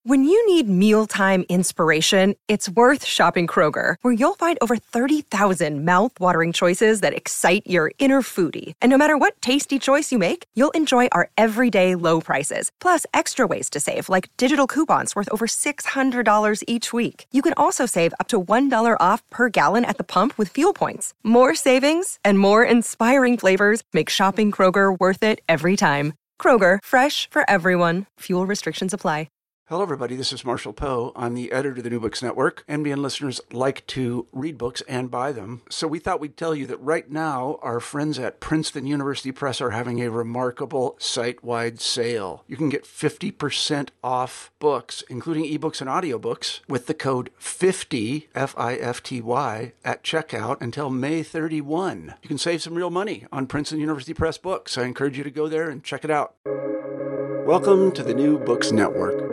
When you need mealtime inspiration, it's worth shopping Kroger, where you'll find over 30,000 mouth-watering choices that excite your inner foodie. And no matter what tasty choice you make, you'll enjoy our everyday low prices, plus extra ways to save, like digital coupons worth over $600 each week. You can also save up to $1 off per gallon at the pump with fuel points. More savings and more inspiring flavors make shopping Kroger worth it every time. Kroger, fresh for everyone. Fuel restrictions apply. Hello, everybody. This is Marshall Poe. I'm the editor of the New Books Network. NBN listeners like to read books and buy them. So we thought we'd tell you that right now, our friends at Princeton University Press are having a remarkable site-wide sale. You can get 50% off books, including ebooks and audiobooks, with the code 50, F-I-F-T-Y, at checkout until May 31. You can save some real money on Princeton University Press books. I encourage you to go there and check it out. Welcome to the New Books Network.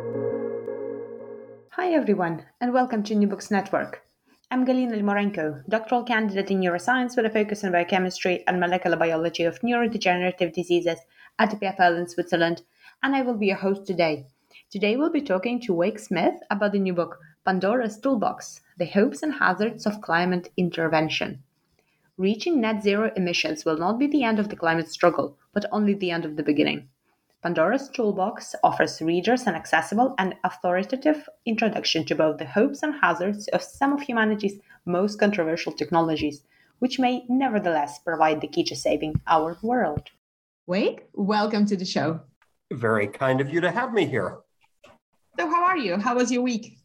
Hi everyone, and welcome to New Books Network. I'm Galina Limorenko, doctoral candidate in neuroscience with a focus on biochemistry and molecular biology of neurodegenerative diseases at the PFL in Switzerland, and I will be your host today. Today we'll be talking to Wake Smith about the new book, Pandora's Toolbox: The Hopes and Hazards of Climate Intervention. Reaching net zero emissions will not be the end of the climate struggle, but only the end of the beginning. Pandora's Toolbox offers readers an accessible and authoritative introduction to both the hopes and hazards of some of humanity's most controversial technologies, which may nevertheless provide the key to saving our world. Wake, welcome to the show. Very kind of you to have me here. So how are you? How was your week?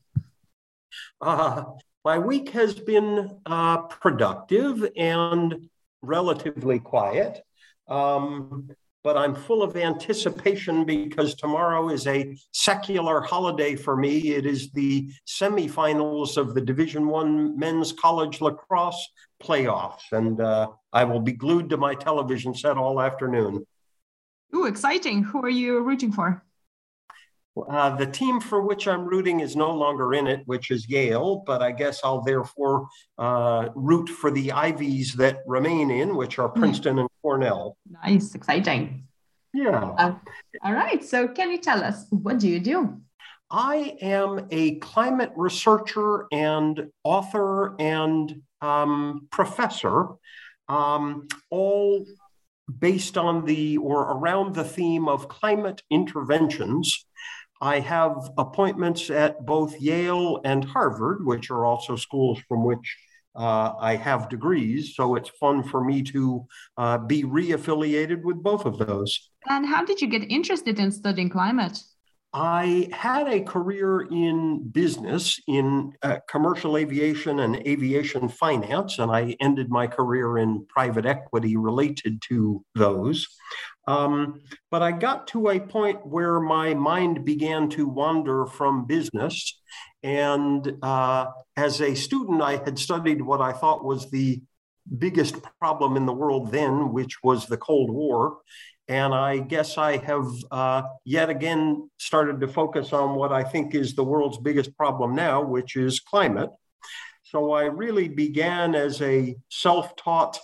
My week has been productive and relatively quiet. But I'm full of anticipation because tomorrow is a secular holiday for me. It is the semifinals of the Division I men's college lacrosse playoffs, and I will be glued to my television set all afternoon. Ooh, exciting. Who are you rooting for? The team for which I'm rooting is no longer in it, which is Yale, but I guess I'll therefore root for the Ivies that remain in, which are Princeton and Cornell. Nice, exciting. Yeah. All right. So can you tell us, what do you do? I am a climate researcher and author and professor, all based on or around the theme of climate interventions. I have appointments at both Yale and Harvard, which are also schools from which I have degrees. So it's fun for me to be reaffiliated with both of those. And how did you get interested in studying climate? I had a career in business, in commercial aviation and aviation finance, and I ended my career in private equity related to those. But I got to a point where my mind began to wander from business. And as a student, I had studied what I thought was the biggest problem in the world then, which was the Cold War. And I guess I have yet again started to focus on what I think is the world's biggest problem now, which is climate. So I really began as a self-taught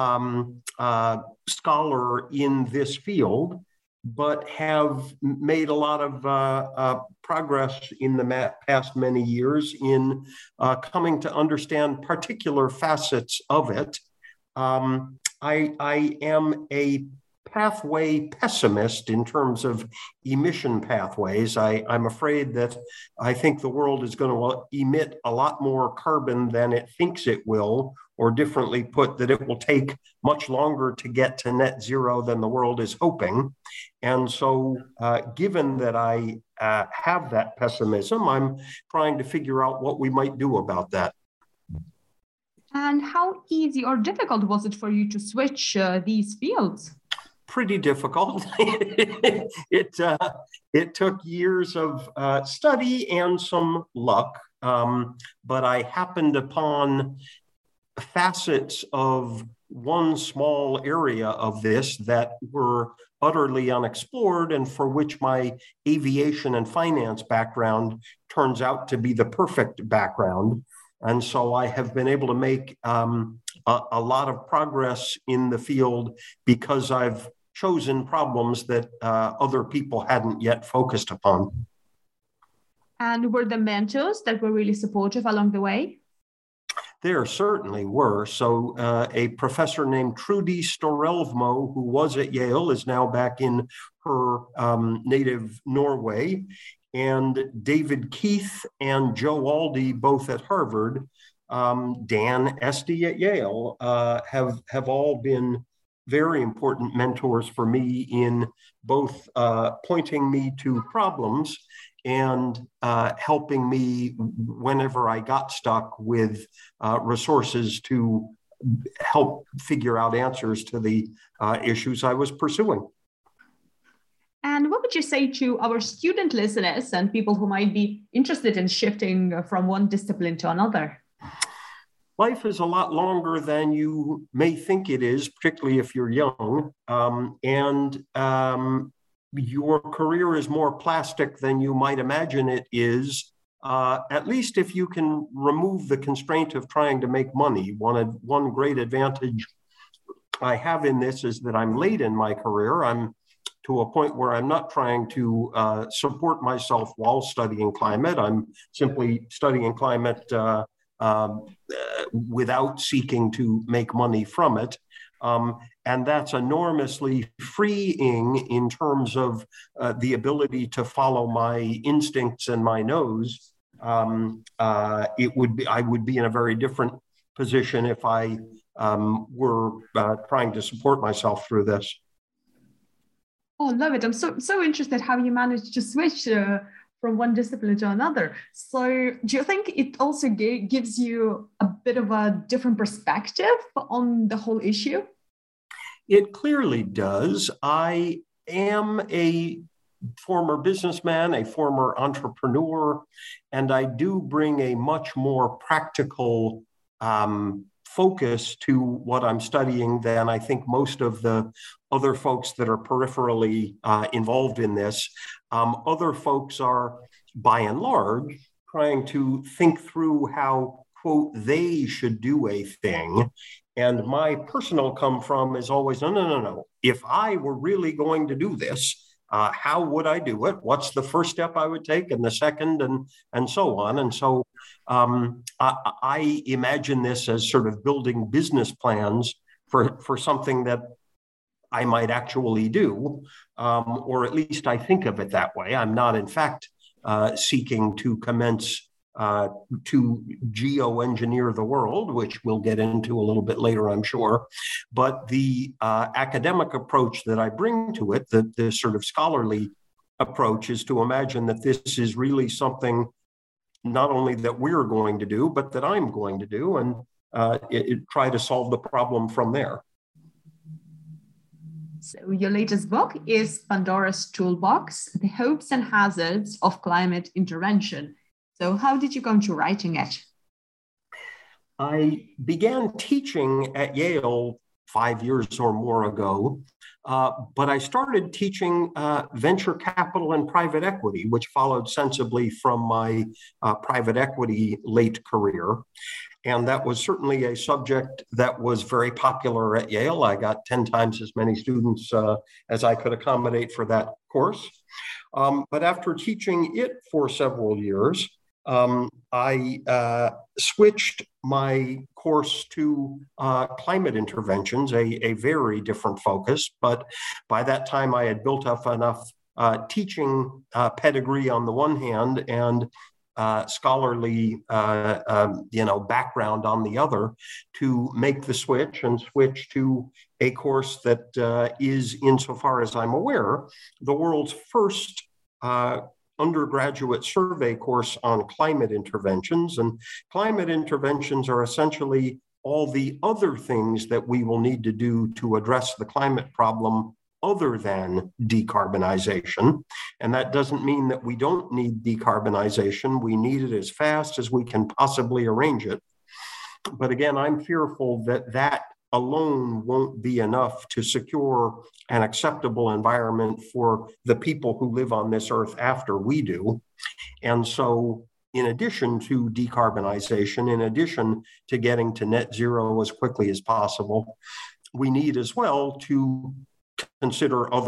scholar in this field, but have made a lot of progress in the past many years in coming to understand particular facets of it. I am a pathway pessimist in terms of emission pathways. I'm afraid that I think the world is going to emit a lot more carbon than it thinks it will, or differently put, that it will take much longer to get to net zero than the world is hoping. And so given that I have that pessimism, I'm trying to figure out what we might do about that. And how easy or difficult was it for you to switch these fields? Pretty difficult. It took years of study and some luck, but I happened upon facets of one small area of this that were utterly unexplored, and for which my aviation and finance background turns out to be the perfect background. And so I have been able to make a lot of progress in the field because I've chosen problems that other people hadn't yet focused upon. And were there mentors that were really supportive along the way? There certainly were. So a professor named Trudy Storelvmo, who was at Yale, is now back in her native Norway, and David Keith and Joe Aldi, both at Harvard, Dan Esty at Yale, have all been very important mentors for me in both pointing me to problems and helping me whenever I got stuck with resources to help figure out answers to the issues I was pursuing. And what would you say to our student listeners and people who might be interested in shifting from one discipline to another? Life is a lot longer than you may think it is, particularly if you're young. Your career is more plastic than you might imagine it is, at least if you can remove the constraint of trying to make money. One great advantage I have in this is that I'm late in my career. I'm to a point where I'm not trying to support myself while studying climate. I'm simply studying climate without seeking to make money from it. And that's enormously freeing in terms of the ability to follow my instincts and my nose. I would be in a very different position if I were trying to support myself through this. Oh, love it. I'm so interested how you managed to switch from one discipline to another. So do you think it also gives you a bit of a different perspective on the whole issue? It clearly does. I am a former businessman, a former entrepreneur, and I do bring a much more practical focus to what I'm studying than I think most of the other folks that are peripherally involved in this. Other folks are, by and large, trying to think through how, quote, they should do a thing. And my personal come from is always, no. If I were really going to do this, how would I do it? What's the first step I would take and the second and so on? And so I imagine this as sort of building business plans for something that I might actually do, or at least I think of it that way. I'm not, in fact, seeking to commence to geoengineer the world, which we'll get into a little bit later, I'm sure. But the academic approach that I bring to it, the sort of scholarly approach, is to imagine that this is really something not only that we're going to do, but that I'm going to do, and try to solve the problem from there. So your latest book is Pandora's Toolbox, The Hopes and Hazards of Climate Intervention. So how did you come to writing it? I began teaching at Yale 5 years or more ago, but I started teaching venture capital and private equity, which followed sensibly from my private equity late career. And that was certainly a subject that was very popular at Yale. I got 10 times as many students as I could accommodate for that course. But after teaching it for several years, I switched my course to climate interventions, a very different focus. But by that time, I had built up enough teaching pedigree on the one hand and scholarly background on the other to make the switch to a course that is, insofar as I'm aware, the world's first undergraduate survey course on climate interventions. And climate interventions are essentially all the other things that we will need to do to address the climate problem other than decarbonization. And that doesn't mean that we don't need decarbonization. We need it as fast as we can possibly arrange it. But again, I'm fearful that that alone won't be enough to secure an acceptable environment for the people who live on this earth after we do. And so, in addition to decarbonization, in addition to getting to net zero as quickly as possible, we need as well to consider other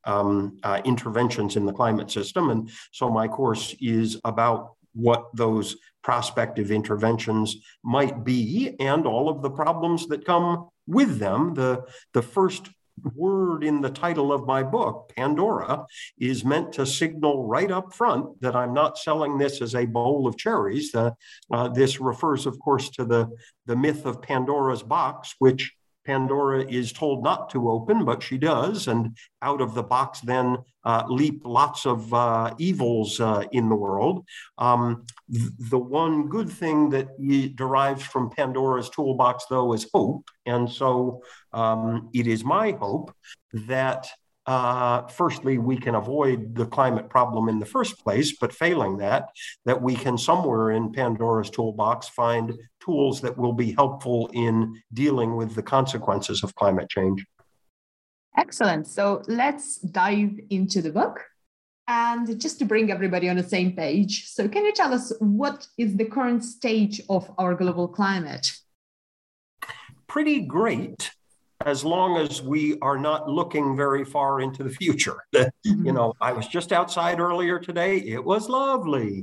interventions in the climate system. And so my course is about what those prospective interventions might be and all of the problems that come with them. The first word in the title of my book, Pandora, is meant to signal right up front that I'm not selling this as a bowl of cherries. This refers, of course, to the myth of Pandora's box, which Pandora is told not to open, but she does. And out of the box then leap lots of evils in the world. The one good thing that derives from Pandora's toolbox, though, is hope. And so it is my hope that firstly, we can avoid the climate problem in the first place, but failing that we can somewhere in Pandora's toolbox find tools that will be helpful in dealing with the consequences of climate change. Excellent. So let's dive into the book. And just to bring everybody on the same page, so can you tell us what is the current stage of our global climate? Pretty great, as long as we are not looking very far into the future. You know, I was just outside earlier today. It was lovely.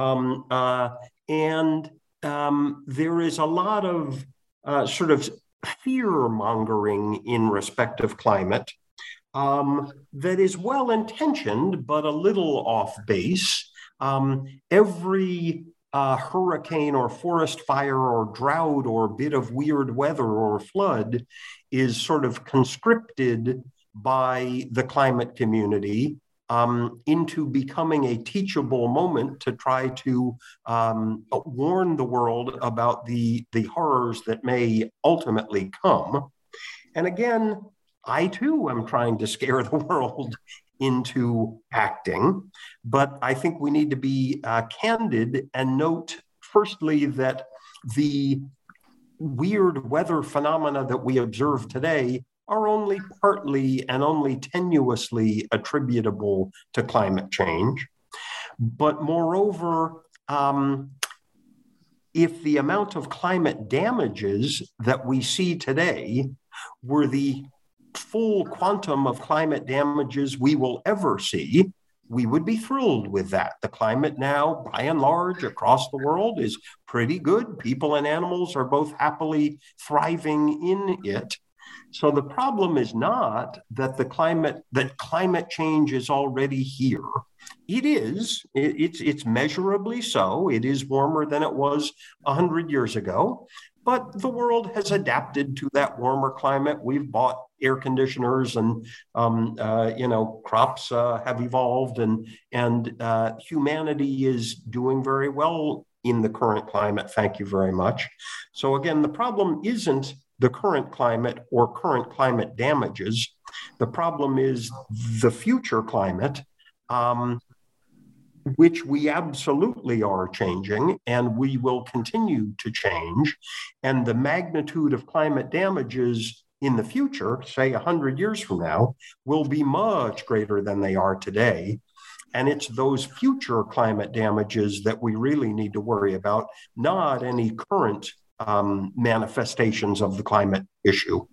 And there is a lot of sort of fear-mongering in respect of climate that is well-intentioned, but a little off base. Every hurricane or forest fire or drought or bit of weird weather or flood is sort of conscripted by the climate community into becoming a teachable moment to try to warn the world about the horrors that may ultimately come. And again, I too am trying to scare the world into acting, but I think we need to be candid and note, firstly, that the weird weather phenomena that we observe today are only partly and only tenuously attributable to climate change. But moreover, if the amount of climate damages that we see today were the full quantum of climate damages we will ever see, we would be thrilled with that. The climate now, by and large, across the world is pretty good. People and animals are both happily thriving in it. So the problem is not that climate change is already here. It is. It's measurably so. It is warmer than it was 100 years ago. But the world has adapted to that warmer climate. We've bought air conditioners, and crops have evolved, and humanity is doing very well in the current climate. Thank you very much. So again, the problem isn't the current climate or current climate damages. The problem is the future climate, which we absolutely are changing, and we will continue to change. And the magnitude of climate damages in the future, say 100 years from now, will be much greater than they are today. And it's those future climate damages that we really need to worry about, not any current manifestations of the climate issue.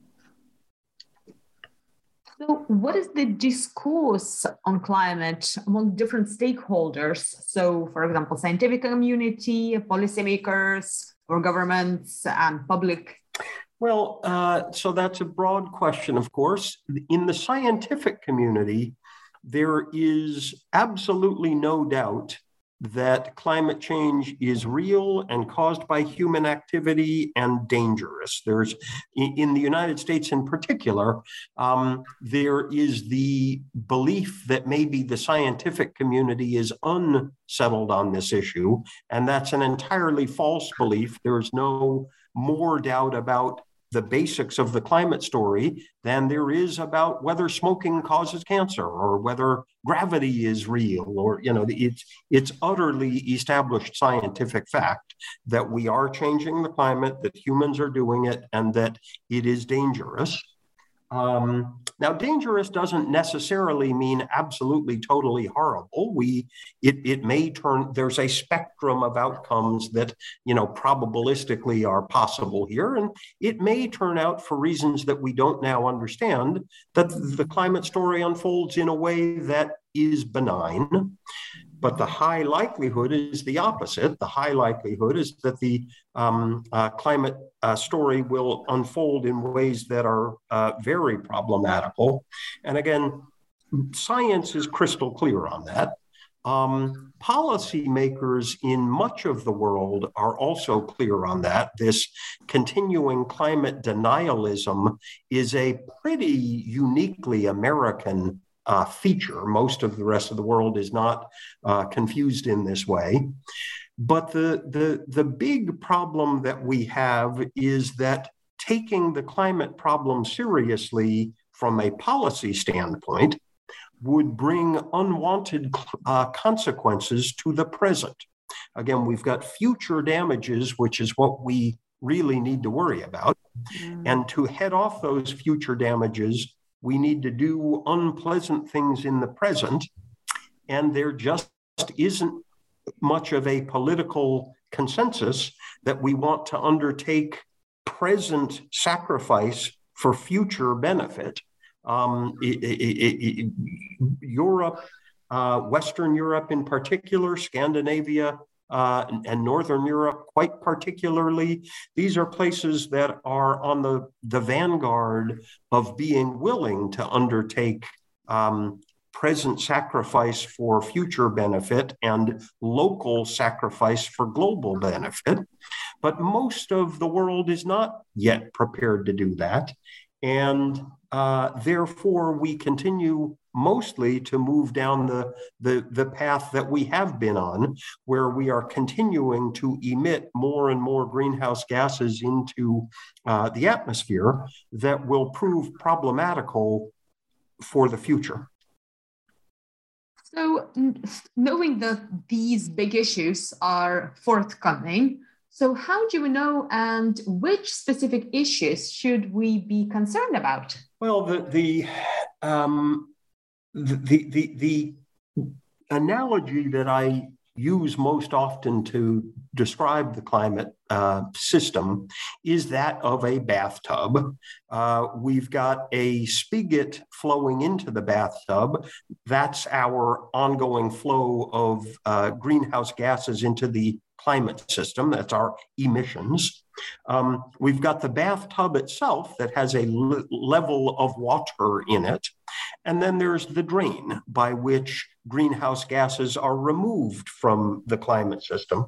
So what is the discourse on climate among different stakeholders? So, for example, scientific community, policymakers, or governments and public? Well, so that's a broad question, of course. In the scientific community, there is absolutely no doubt that climate change is real and caused by human activity and dangerous. There's, in the United States in particular, there is the belief that maybe the scientific community is unsettled on this issue, and that's an entirely false belief. There's no more doubt about the basics of the climate story than there is about whether smoking causes cancer or whether gravity is real, or, it's utterly established scientific fact that we are changing the climate, that humans are doing it, and that it is dangerous. Now, dangerous doesn't necessarily mean absolutely, totally horrible. It may turn, there's a spectrum of outcomes that, probabilistically are possible here. And it may turn out, for reasons that we don't now understand, that the climate story unfolds in a way that is benign. But the high likelihood is the opposite. The high likelihood is that the climate story will unfold in ways that are very problematical. And again, science is crystal clear on that. Policymakers in much of the world are also clear on that. This continuing climate denialism is a pretty uniquely American feature. Most of the rest of the world is not confused in this way. But the big problem that we have is that taking the climate problem seriously from a policy standpoint would bring unwanted consequences to the present. Again, we've got future damages, which is what we really need to worry about. And to head off those future damages, we need to do unpleasant things in the present, and there just isn't much of a political consensus that we want to undertake present sacrifice for future benefit. Europe, Western Europe in particular, Scandinavia, and Northern Europe quite particularly, these are places that are on the vanguard of being willing to undertake present sacrifice for future benefit and local sacrifice for global benefit. But most of the world is not yet prepared to do that. And therefore, we continue mostly to move down the path that we have been on, where we are continuing to emit more and more greenhouse gases into the atmosphere that will prove problematical for the future. So knowing that these big issues are forthcoming, so how do we know, and which specific issues should we be concerned about? Well, the analogy that I use most often to describe the climate system is that of a bathtub. We've got a spigot flowing into the bathtub. That's our ongoing flow of greenhouse gases into the climate system. That's our emissions. We've got the bathtub itself that has a level of water in it. And then there's the drain by which greenhouse gases are removed from the climate system.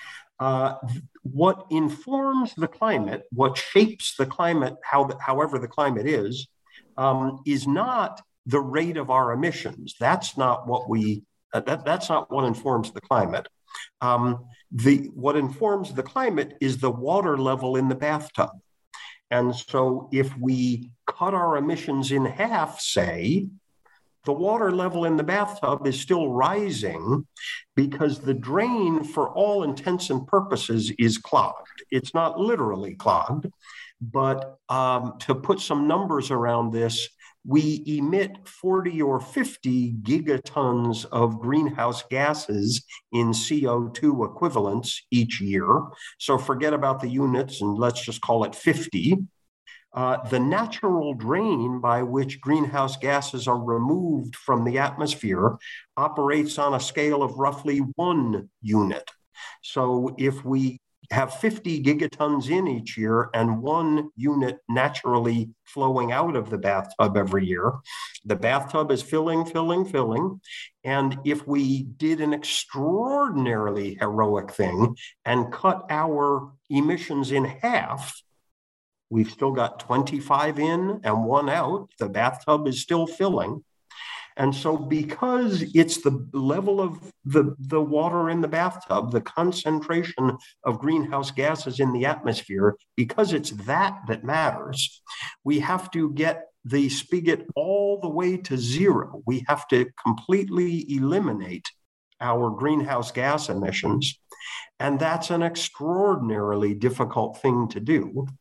What informs the climate, what shapes the climate, however the climate is not the rate of our emissions. That's not what that's not what informs the climate. What informs the climate is the water level in the bathtub. And so if we cut our emissions in half, say, the water level in the bathtub is still rising because the drain, for all intents and purposes, is clogged. It's not literally clogged, but to put some numbers around this, we emit 40 or 50 gigatons of greenhouse gases in CO2 equivalents each year. So forget about the units and let's just call it 50. The natural drain by which greenhouse gases are removed from the atmosphere operates on a scale of roughly 1 unit. So if we have 50 gigatons in each year and 1 unit naturally flowing out of the bathtub every year, the bathtub is filling. And if we did an extraordinarily heroic thing and cut our emissions in half, we've still got 25 in and 1 out. The bathtub is still filling. And so because it's the level of the water in the bathtub, the concentration of greenhouse gases in the atmosphere, because it's that matters, we have to get the spigot all the way to zero. We have to completely eliminate our greenhouse gas emissions. And that's an extraordinarily difficult thing to do.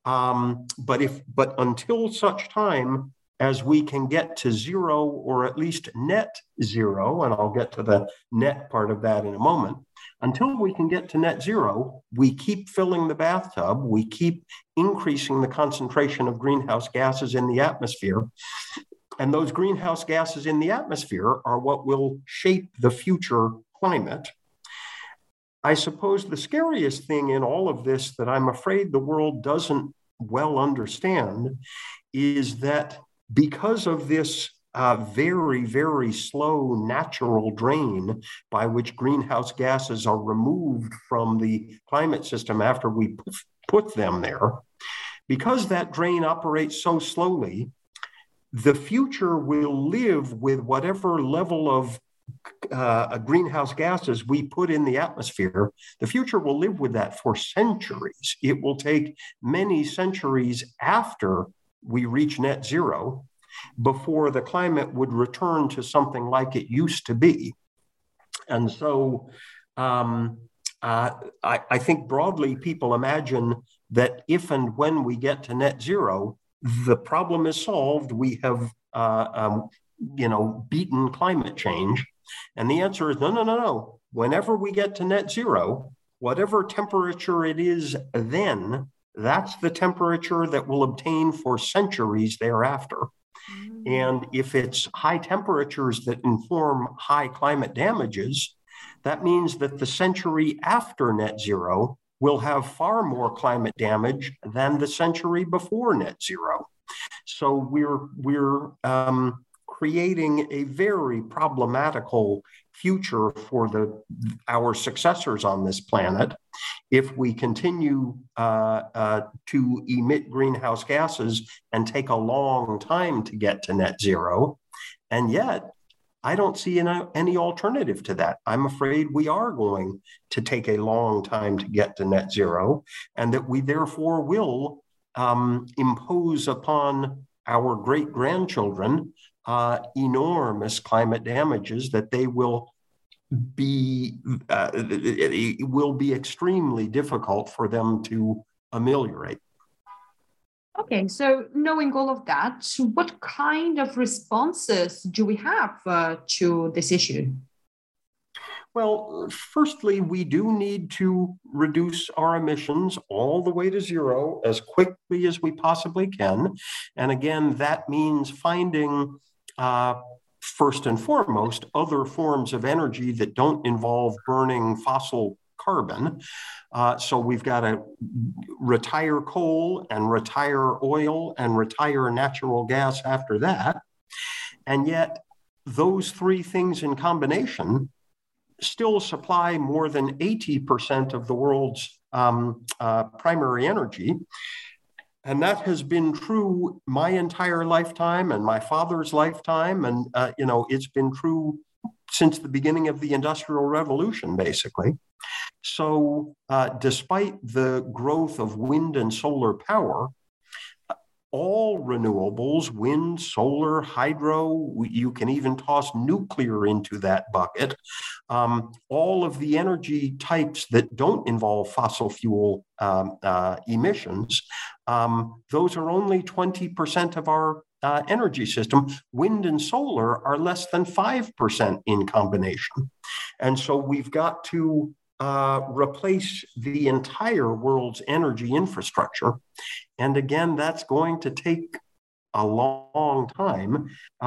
But until such time as we can get to zero, or at least net zero, and I'll get to the net part of that in a moment, until we can get to net zero, we keep filling the bathtub, we keep increasing the concentration of greenhouse gases in the atmosphere. And those greenhouse gases in the atmosphere are what will shape the future climate. I suppose the scariest thing in all of this that I'm afraid the world doesn't well understand is that because of this very, very slow natural drain by which greenhouse gases are removed from the climate system after we put them there, because that drain operates so slowly, the future will live with whatever level of greenhouse gases we put in the atmosphere. The future will live with that for centuries. It will take many centuries after we reach net zero before the climate would return to something like it used to be. And so I think broadly people imagine that if and when we get to net zero, the problem is solved. We have beaten climate change. And the answer is no. Whenever we get to net zero, whatever temperature it is then, that's the temperature that we'll obtain for centuries thereafter. And if it's high temperatures that inform high climate damages, that means that the century after net zero will have far more climate damage than the century before net zero. So we're creating a very problematical future for our successors on this planet if we continue to emit greenhouse gases and take a long time to get to net zero. And yet, I don't see any alternative to that. I'm afraid we are going to take a long time to get to net zero, and that we therefore will impose upon our great-grandchildren enormous climate damages that they will be it will be extremely difficult for them to ameliorate. Okay, so knowing all of that, what kind of responses do we have to this issue? Well, firstly, we do need to reduce our emissions all the way to zero as quickly as we possibly can. And again, that means finding, first and foremost, other forms of energy that don't involve burning fossil carbon. So we've got to retire coal and retire oil and retire natural gas after that. And yet, those three things in combination still supply more than 80% of the world's primary energy. And that has been true my entire lifetime and my father's lifetime. And, it's been true since the beginning of the Industrial Revolution, basically. So despite the growth of wind and solar power, all renewables, wind, solar, hydro, you can even toss nuclear into that bucket. All of the energy types that don't involve fossil fuel emissions, those are only 20% of our energy system. Wind and solar are less than 5% in combination. And so we've got to replace the entire world's energy infrastructure. And again, that's going to take a long time,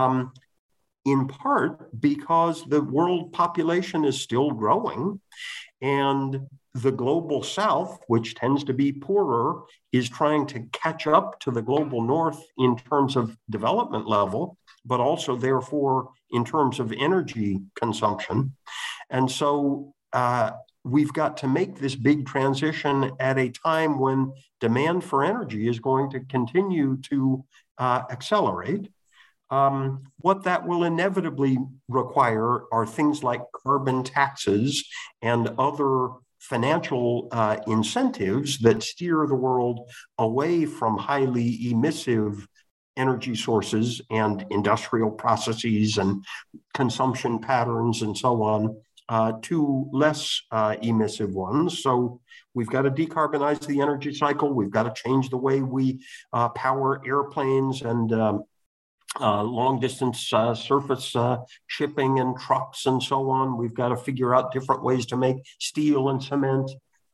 in part because the world population is still growing, and the global south, which tends to be poorer, is trying to catch up to the global north in terms of development level, but also therefore in terms of energy consumption. And so we've got to make this big transition at a time when demand for energy is going to continue to accelerate. What that will inevitably require are things like carbon taxes and other financial incentives that steer the world away from highly emissive energy sources and industrial processes and consumption patterns and so on, to less emissive ones. So we've got to decarbonize the energy cycle. We've got to change the way we power airplanes and long distance surface shipping and trucks and so on. We've got to figure out different ways to make steel and cement.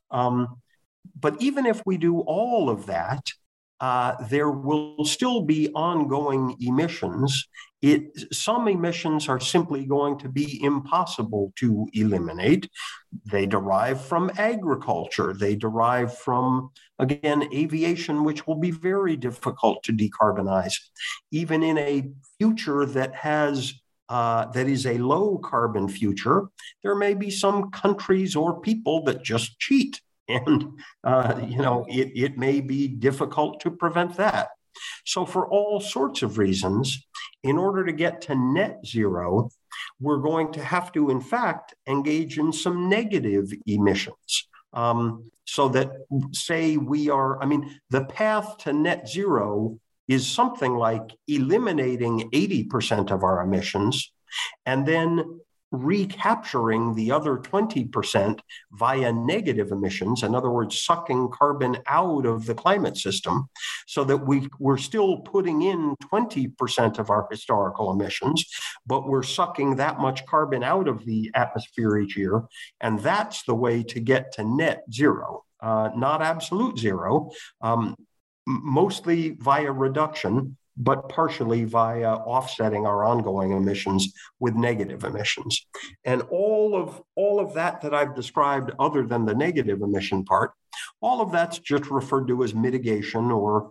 But even if we do all of that, there will still be ongoing emissions. Some emissions are simply going to be impossible to eliminate. They derive from agriculture. They derive from, again, aviation, which will be very difficult to decarbonize. Even in a future that is a low carbon future, there may be some countries or people that just cheat. And, it may be difficult to prevent that. So for all sorts of reasons, in order to get to net zero, we're going to have to, in fact, engage in some negative emissions. So that, say the path to net zero is something like eliminating 80% of our emissions and then recapturing the other 20% via negative emissions, in other words, sucking carbon out of the climate system, so that we're still putting in 20% of our historical emissions, but we're sucking that much carbon out of the atmosphere each year. And that's the way to get to net zero, not absolute zero, mostly via reduction, but partially via offsetting our ongoing emissions with negative emissions. And all of that I've described, other than the negative emission part, all of that's just referred to as mitigation or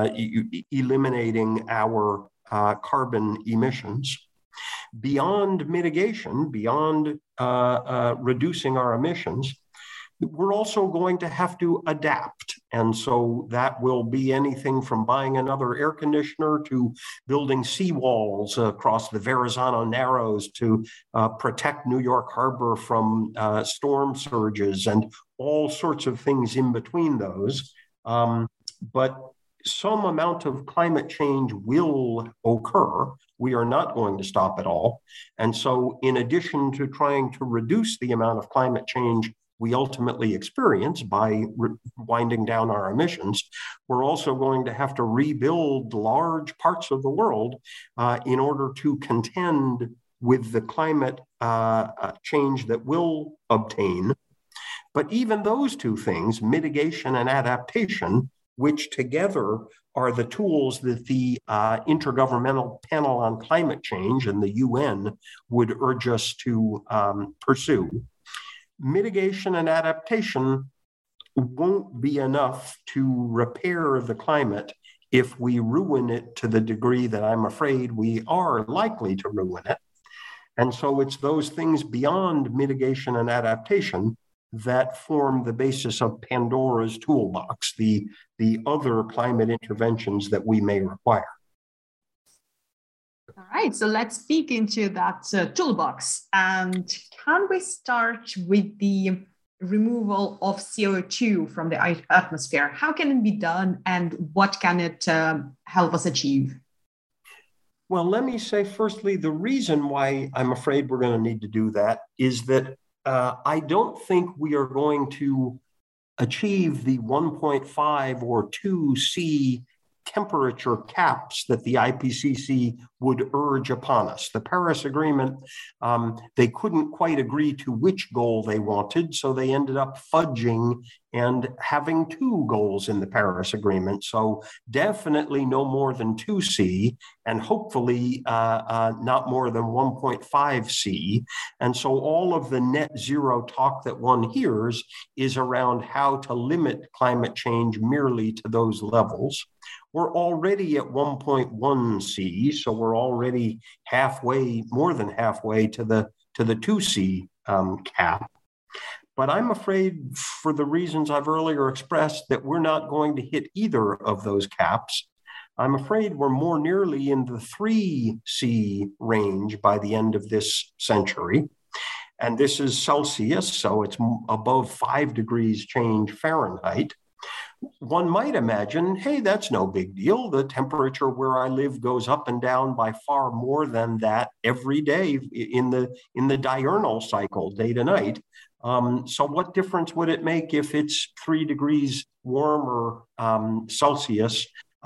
eliminating our carbon emissions. Beyond mitigation, beyond reducing our emissions, we're also going to have to adapt. And so that will be anything from buying another air conditioner to building seawalls across the Verrazano Narrows to protect New York Harbor from storm surges and all sorts of things in between those. But some amount of climate change will occur. We are not going to stop it all. And so in addition to trying to reduce the amount of climate change we ultimately experience by winding down our emissions, we're also going to have to rebuild large parts of the world in order to contend with the climate change that we'll obtain. But even those two things, mitigation and adaptation, which together are the tools that the Intergovernmental Panel on Climate Change and the UN would urge us to pursue. Mitigation and adaptation won't be enough to repair the climate if we ruin it to the degree that I'm afraid we are likely to ruin it. And so it's those things beyond mitigation and adaptation that form the basis of Pandora's toolbox, the other climate interventions that we may require. All right, so let's speak into that toolbox. And can we start with the removal of CO2 from the atmosphere? How can it be done and what can it help us achieve? Well, let me say, firstly, the reason why I'm afraid we're going to need to do that is that I don't think we are going to achieve the 1.5 or 2 C temperature caps that the IPCC would urge upon us. The Paris Agreement, they couldn't quite agree to which goal they wanted, so they ended up fudging and having 2 goals in the Paris Agreement. So definitely no more than 2 C, and hopefully not more than 1.5 C. And so all of the net zero talk that one hears is around how to limit climate change merely to those levels. We're already at 1.1 C, so we're already halfway, more than halfway to the 2 C cap. But I'm afraid, for the reasons I've earlier expressed, that we're not going to hit either of those caps. I'm afraid we're more nearly in the 3 C range by the end of this century. And this is Celsius, so it's above 5 degrees change Fahrenheit. one might imagine, hey, that's no big deal. The temperature where I live goes up and down by far more than that every day in the diurnal cycle, day to night. So what difference would it make if it's 3 degrees warmer Celsius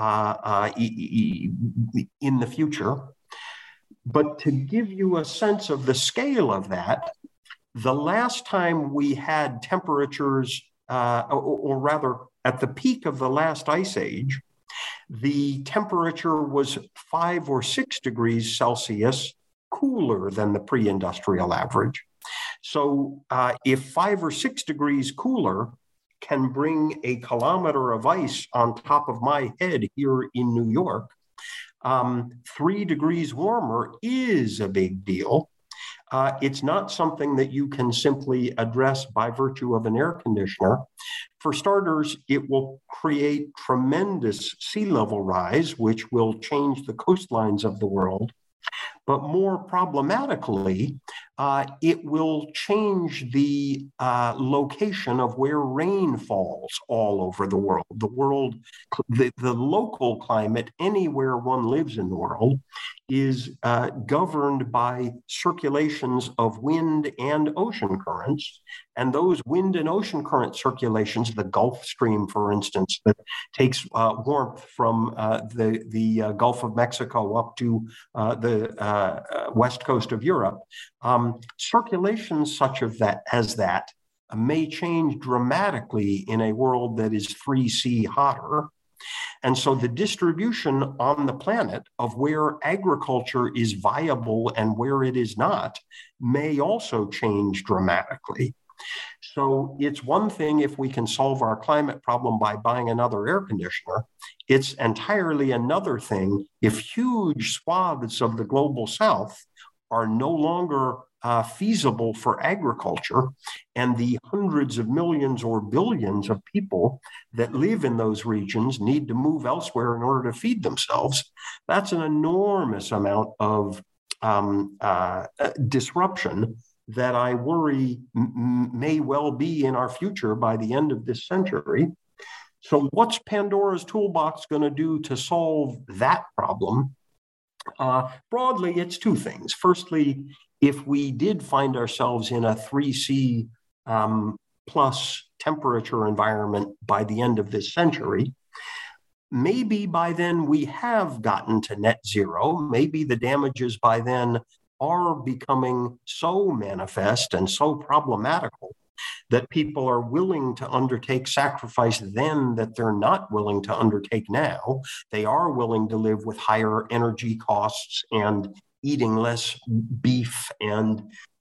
in the future? But to give you a sense of the scale of that, the last time we had temperatures, or rather at the peak of the last ice age, the temperature was 5 or 6 degrees Celsius cooler than the pre-industrial average. So if 5 or 6 degrees cooler can bring a kilometer of ice on top of my head here in New York, 3 degrees warmer is a big deal. It's not something that you can simply address by virtue of an air conditioner. For starters, it will create tremendous sea level rise, which will change the coastlines of the world. But more problematically, it will change the location of where rain falls all over the world. The local climate anywhere one lives in the world is governed by circulations of wind and ocean currents. And those wind and ocean current circulations, the Gulf Stream, for instance, that takes warmth from the Gulf of Mexico up to the west coast of Europe, circulations such as that may change dramatically in a world that is 3°C hotter. And so the distribution on the planet of where agriculture is viable and where it is not may also change dramatically. So it's one thing if we can solve our climate problem by buying another air conditioner. It's entirely another thing if huge swaths of the global south are no longer feasible for agriculture, and the hundreds of millions or billions of people that live in those regions need to move elsewhere in order to feed themselves. That's an enormous amount of disruption that I worry may well be in our future by the end of this century. So what's Pandora's toolbox going to do to solve that problem? Broadly, it's two things. Firstly, if we did find ourselves in a 3°C plus temperature environment by the end of this century, maybe by then we have gotten to net zero. Maybe the damages by then are becoming so manifest and so problematical that people are willing to undertake sacrifice then that they're not willing to undertake now. They are willing to live with higher energy costs and eating less beef and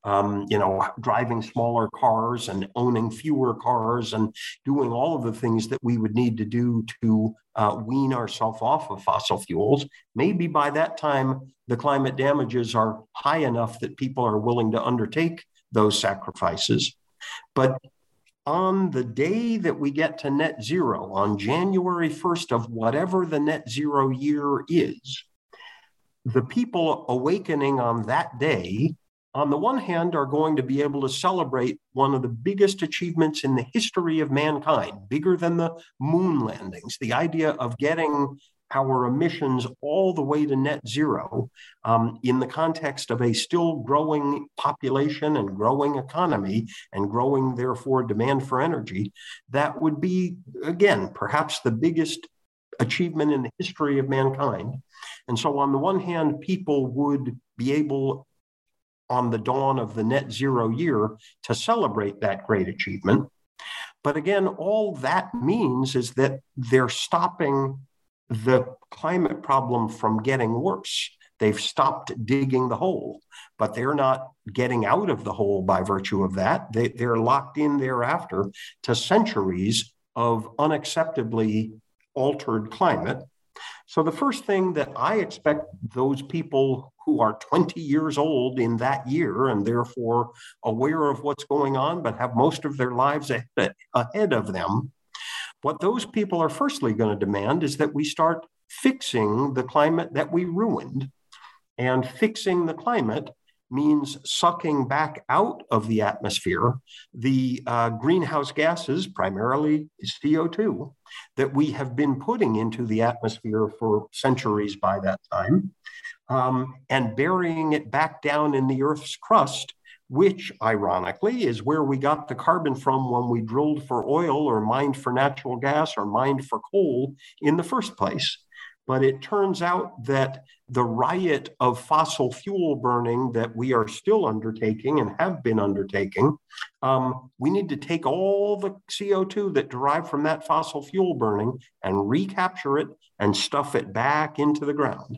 driving smaller cars and owning fewer cars and doing all of the things that we would need to do to wean ourselves off of fossil fuels. Maybe by that time, the climate damages are high enough that people are willing to undertake those sacrifices. But on the day that we get to net zero, on January 1st of whatever the net zero year is, the people awakening on that day, on the one hand, are going to be able to celebrate one of the biggest achievements in the history of mankind, bigger than the moon landings, the idea of getting our emissions all the way to net zero in the context of a still growing population and growing economy and growing, therefore, demand for energy. That would be, again, perhaps the biggest achievement in the history of mankind. And so on the one hand, people would be able, on the dawn of the net zero year, to celebrate that great achievement. But again, all that means is that they're stopping the climate problem from getting worse. They've stopped digging the hole, but they're not getting out of the hole by virtue of that. They're locked in thereafter to centuries of unacceptably altered climate. So the first thing that I expect those people who are 20 years old in that year and therefore aware of what's going on, but have most of their lives ahead of them, what those people are firstly going to demand is that we start fixing the climate that we ruined. And fixing the climate means sucking back out of the atmosphere the greenhouse gases, primarily CO2, that we have been putting into the atmosphere for centuries by that time, and burying it back down in the Earth's crust, which ironically is where we got the carbon from when we drilled for oil or mined for natural gas or mined for coal in the first place. But it turns out that the riot of fossil fuel burning that we are still undertaking and have been undertaking, we need to take all the CO2 that derived from that fossil fuel burning and recapture it and stuff it back into the ground.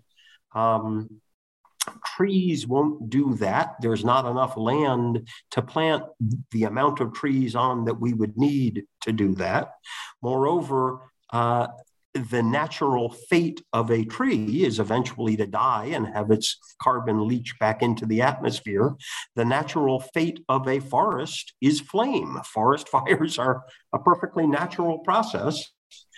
Trees won't do that. There's not enough land to plant the amount of trees on that we would need to do that. Moreover, the natural fate of a tree is eventually to die and have its carbon leach back into the atmosphere. The natural fate of a forest is flame. Forest fires are a perfectly natural process.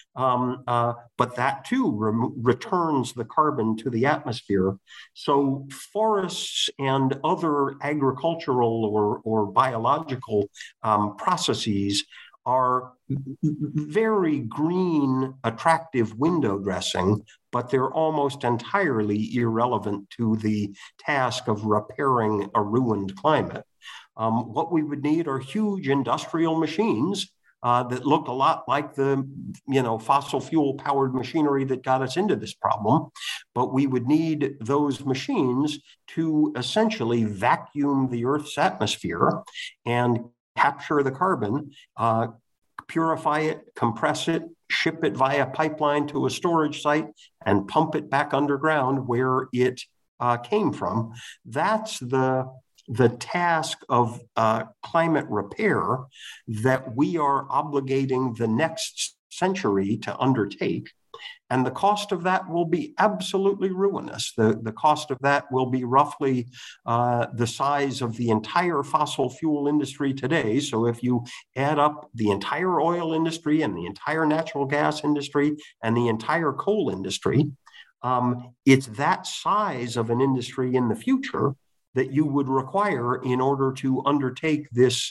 But that too returns the carbon to the atmosphere. So forests and other agricultural or biological processes are very green, attractive window dressing, but they're almost entirely irrelevant to the task of repairing a ruined climate. What we would need are huge industrial machines that look a lot like the fossil fuel powered machinery that got us into this problem. But we would need those machines to essentially vacuum the Earth's atmosphere and capture the carbon, purify it, compress it, ship it via pipeline to a storage site, and pump it back underground where it came from. That's the task of climate repair that we are obligating the next century to undertake. And the cost of that will be absolutely ruinous. The cost of that will be roughly the size of the entire fossil fuel industry today. So if you add up the entire oil industry and the entire natural gas industry and the entire coal industry, it's that size of an industry in the future that you would require in order to undertake this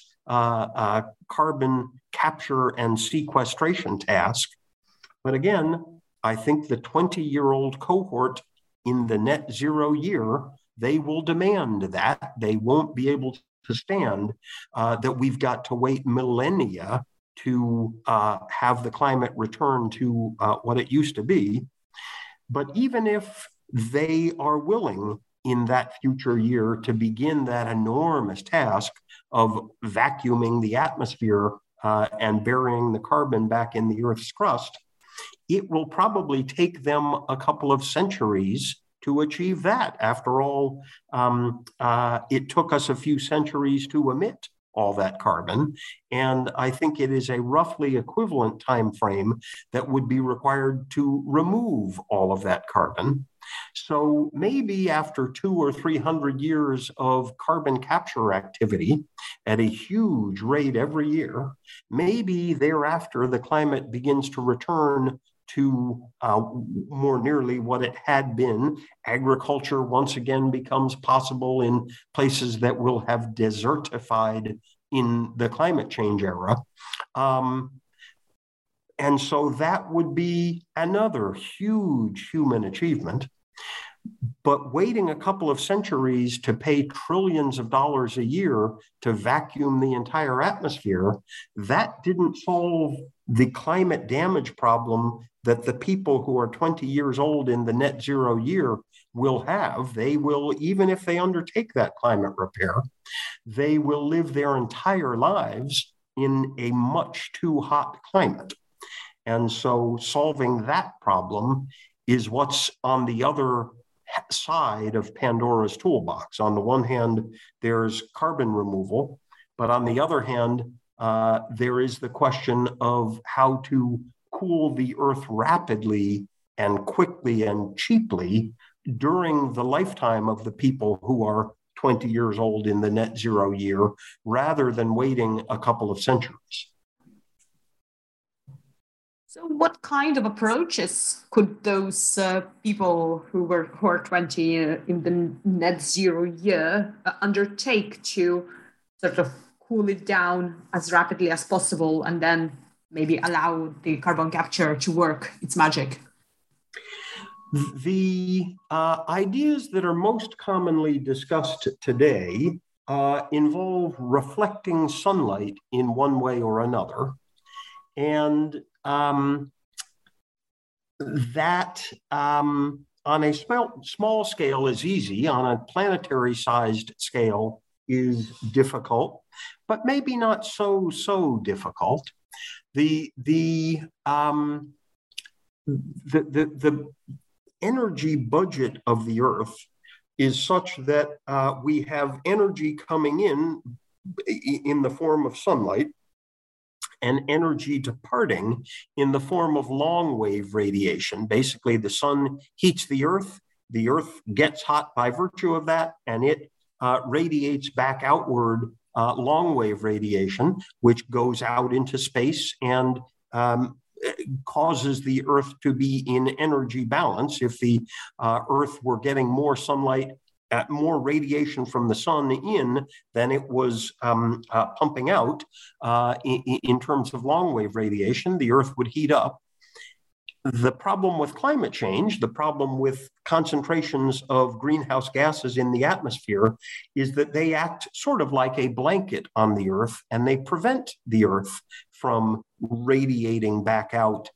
carbon capture and sequestration task. But again, I think the 20-year-old cohort in the net zero year, they will demand that. They won't be able to stand that we've got to wait millennia to have the climate return to what it used to be. But even if they are willing in that future year to begin that enormous task of vacuuming the atmosphere and burying the carbon back in the Earth's crust, it will probably take them a couple of centuries to achieve that. After all, it took us a few centuries to emit all that carbon. And I think it is a roughly equivalent time frame that would be required to remove all of that carbon. So maybe after 200 or 300 years of carbon capture activity at a huge rate every year, maybe thereafter the climate begins to return to more nearly what it had been. Agriculture once again becomes possible in places that will have desertified in the climate change era. And so that would be another huge human achievement. But waiting a couple of centuries to pay trillions of dollars a year to vacuum the entire atmosphere, that didn't solve the climate damage problem that the people who are 20 years old in the net zero year will have. They will, even if they undertake that climate repair, they will live their entire lives in a much too hot climate. And so solving that problem is what's on the other side of Pandora's toolbox. On the one hand, there's carbon removal, but on the other hand, there is the question of how to cool the Earth rapidly and quickly and cheaply during the lifetime of the people who are 20 years old in the net zero year, rather than waiting a couple of centuries. So, what kind of approaches could those people who are 20 in the net zero year undertake to sort of cool it down as rapidly as possible, and then maybe allow the carbon capture to work its magic? The ideas that are most commonly discussed today involve reflecting sunlight in one way or another. And that on a small scale is easy, on a planetary sized scale is difficult, but maybe not so difficult. The energy budget of the Earth is such that we have energy coming in the form of sunlight, and energy departing in the form of long wave radiation. Basically, the sun heats the Earth gets hot by virtue of that, and it radiates back outward long wave radiation, which goes out into space and causes the Earth to be in energy balance. If the Earth were getting more sunlight, more radiation from the sun in than it was pumping out in terms of long wave radiation, the Earth would heat up. The problem with climate change, the problem with concentrations of greenhouse gases in the atmosphere, is that they act sort of like a blanket on the Earth, and they prevent the Earth from radiating back out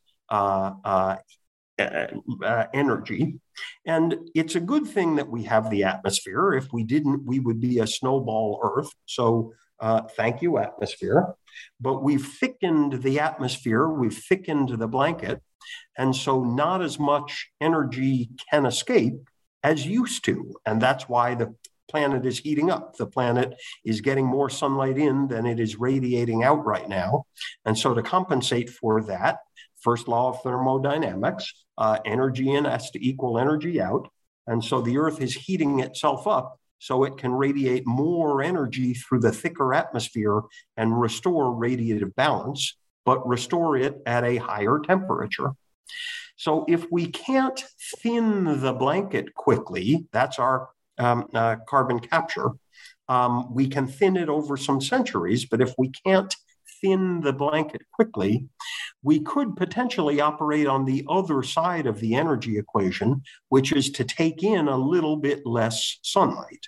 energy. And it's a good thing that we have the atmosphere. If we didn't, we would be a snowball Earth. So thank you, atmosphere. But we've thickened the atmosphere, we've thickened the blanket, and so not as much energy can escape as used to. And that's why the planet is heating up. The planet is getting more sunlight in than it is radiating out right now. And so to compensate for that, first law of thermodynamics, energy in has to equal energy out. And so the Earth is heating itself up so it can radiate more energy through the thicker atmosphere and restore radiative balance, but restore it at a higher temperature. So if we can't thin the blanket quickly, that's our carbon capture, we can thin it over some centuries, but if we can't thin the blanket quickly, we could potentially operate on the other side of the energy equation, which is to take in a little bit less sunlight.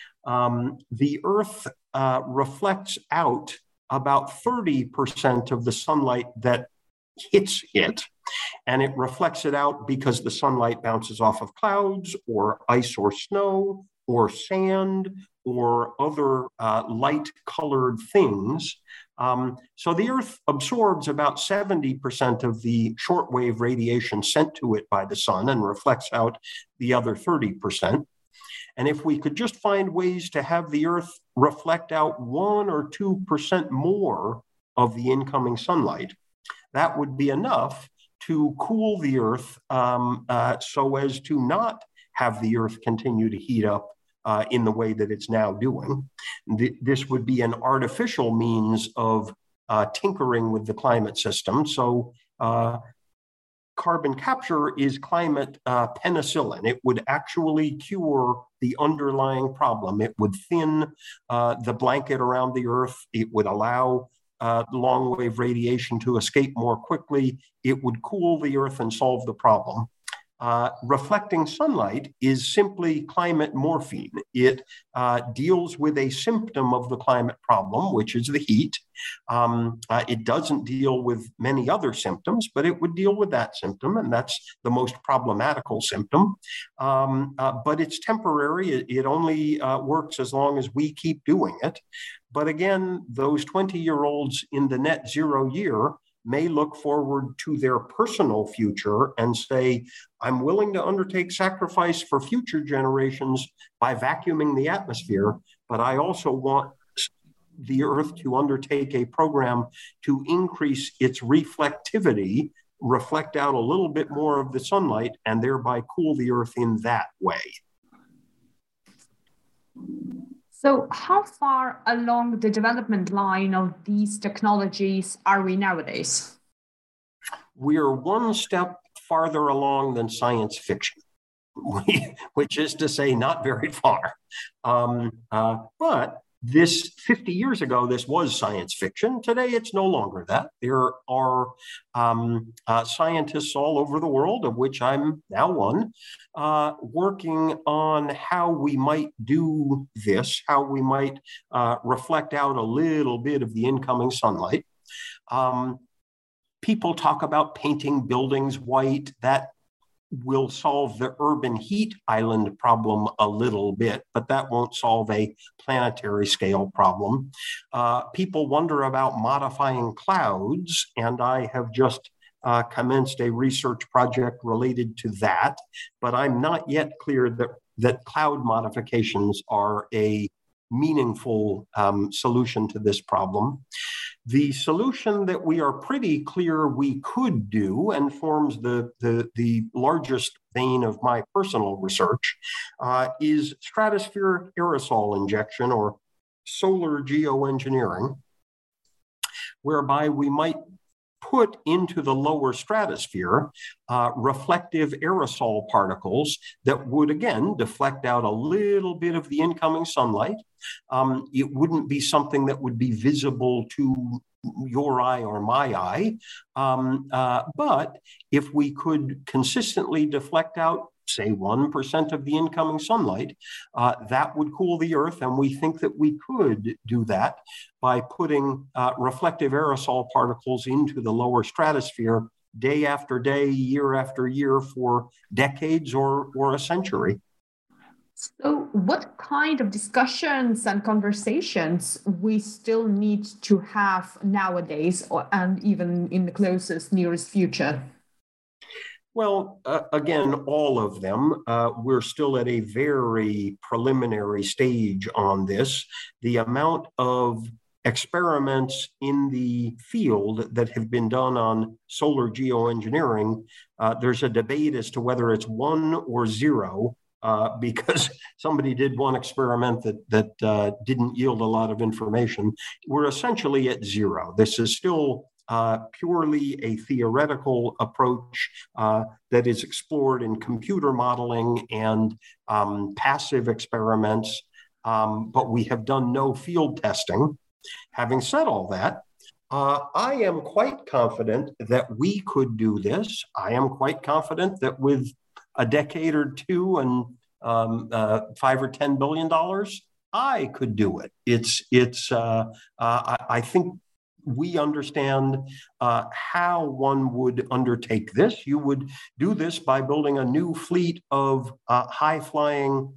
The Earth reflects out about 30% of the sunlight that hits it, and it reflects it out because the sunlight bounces off of clouds or ice or snow or sand or other light-colored things. So the Earth absorbs about 70% of the shortwave radiation sent to it by the sun and reflects out the other 30%. And if we could just find ways to have the Earth reflect out 1 or 2% more of the incoming sunlight, that would be enough to cool the Earth so as to not have the Earth continue to heat up in the way that it's now doing. This would be an artificial means of tinkering with the climate system. So carbon capture is climate penicillin. It would actually cure the underlying problem. It would thin the blanket around the Earth. It would allow long wave radiation to escape more quickly. It would cool the Earth and solve the problem. Reflecting sunlight is simply climate morphine. It deals with a symptom of the climate problem, which is the heat. It doesn't deal with many other symptoms, but it would deal with that symptom, and that's the most problematical symptom. But it's temporary. It only works as long as we keep doing it. But again, those 20-year-olds in the net zero year may look forward to their personal future and say, I'm willing to undertake sacrifice for future generations by vacuuming the atmosphere, but I also want the Earth to undertake a program to increase its reflectivity, reflect out a little bit more of the sunlight, and thereby cool the Earth in that way. So how far along the development line of these technologies are we nowadays? we're one step farther along than science fiction, which is to say, not very far. But this 50 years ago, this was science fiction. Today, it's no longer that. There are scientists all over the world, of which I'm now one, working on how we might do this, how we might reflect out a little bit of the incoming sunlight. People talk about painting buildings white. That will solve the urban heat island problem a little bit, but that won't solve a planetary scale problem. People wonder about modifying clouds, and I have just commenced a research project related to that, but I'm not yet clear that cloud modifications are a meaningful solution to this problem. The solution that we are pretty clear we could do, and forms the largest vein of my personal research, is stratospheric aerosol injection, or solar geoengineering, whereby we might put into the lower stratosphere reflective aerosol particles that would, again, deflect out a little bit of the incoming sunlight. It wouldn't be something that would be visible to your eye or my eye. But if we could consistently deflect out, say, 1% of the incoming sunlight, that would cool the Earth. And we think that we could do that by putting reflective aerosol particles into the lower stratosphere day after day, year after year, for decades or a century. So what kind of discussions and conversations we still need to have nowadays, and even in the closest, nearest future? Well, again, all of them. We're still at a very preliminary stage on this. The amount of experiments in the field that have been done on solar geoengineering, there's a debate as to whether it's 1 or 0. Because somebody did one experiment that didn't yield a lot of information. We're essentially at 0. This is still purely a theoretical approach that is explored in computer modeling and passive experiments, but we have done no field testing. Having said all that, I am quite confident that we could do this. I am quite confident that with a decade or two and $5 or $10 billion, I could do it. I think we understand how one would undertake this. You would do this by building a new fleet of high-flying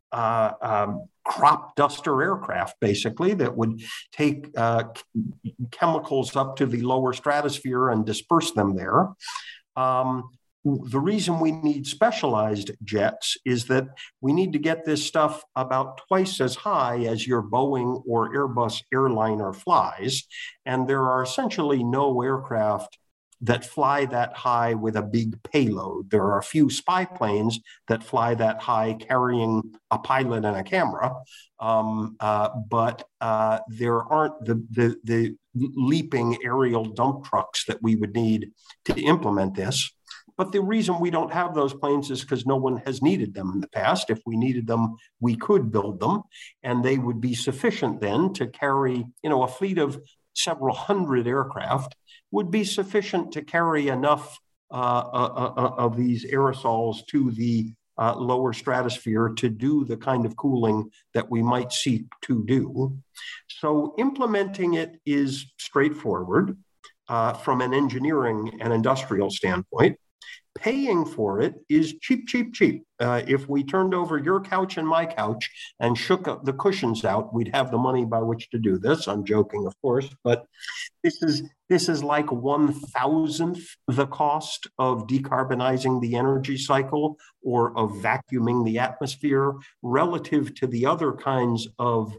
crop duster aircraft, basically, that would take chemicals up to the lower stratosphere and disperse them there. The reason we need specialized jets is that we need to get this stuff about twice as high as your Boeing or Airbus airliner flies. And there are essentially no aircraft that fly that high with a big payload. There are a few spy planes that fly that high carrying a pilot and a camera, but there aren't the leaping aerial dump trucks that we would need to implement this. But the reason we don't have those planes is because no one has needed them in the past. If we needed them, we could build them, and they would be sufficient then to carry, a fleet of several hundred aircraft would be sufficient to carry enough of these aerosols to the lower stratosphere to do the kind of cooling that we might seek to do. So implementing it is straightforward from an engineering and industrial standpoint. Paying for it is cheap, cheap, cheap. If we turned over your couch and my couch and shook up the cushions out, we'd have the money by which to do this. I'm joking, of course, but this is like 1,000th the cost of decarbonizing the energy cycle or of vacuuming the atmosphere relative to the other kinds of